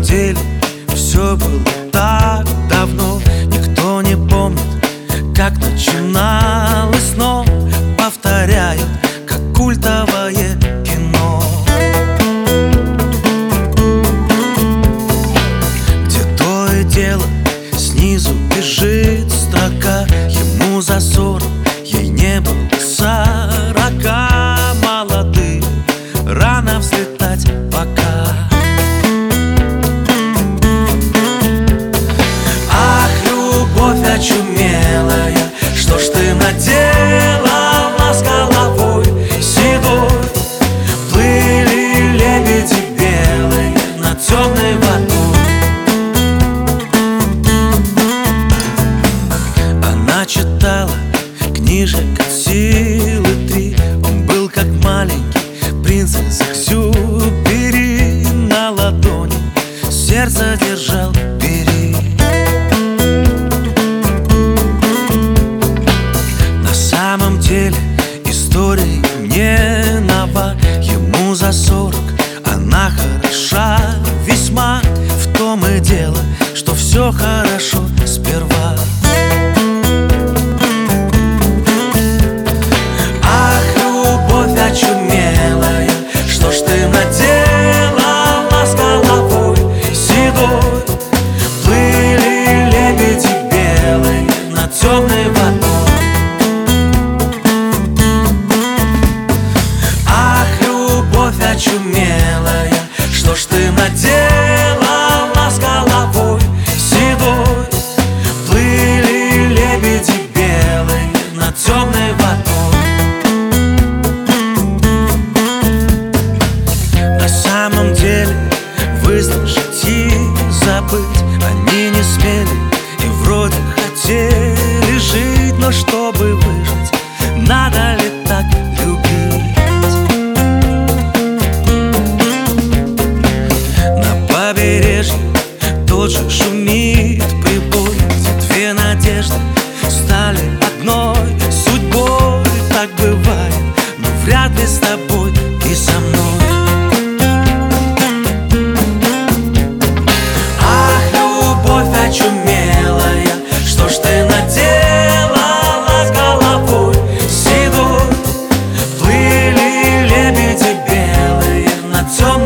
деле все было так давно. Никто не помнит, как начиналось, но повторяют, как культовое кино. Где то и дело снизу бежит строка: ему за 40, ей не было 40. Молодые, рано взлетать пока. Ах, любовь очумелая, что ж ты наделала с головой седой? Плыли лебеди белые над темной водой. Она читала книжек от силы 3. Он был как маленький принц из Экзюпери. На ладони сердце держал, бери. На самом деле история не нова. Ему за 40, она хороша весьма. В том и дело, что все хорошо сперва. Очумелая, что ж ты наделала с головой седой? Плыли лебеди белые над темной водой. Ах, любовь очумелая, что ж ты наделала с головой седой? Плыли лебеди белые над темной водой. На самом деле выслушать и забыть они не смели, и вроде хотели жить. Но чтобы выжить, надо ли так любить? На побережье тот же шумит прибой, где две надежды стали одной судьбой. Так бывает, но вряд ли с тобой и со мной. Очумелая, что ж ты наделала с головой седой? Плыли лебеди белые над темной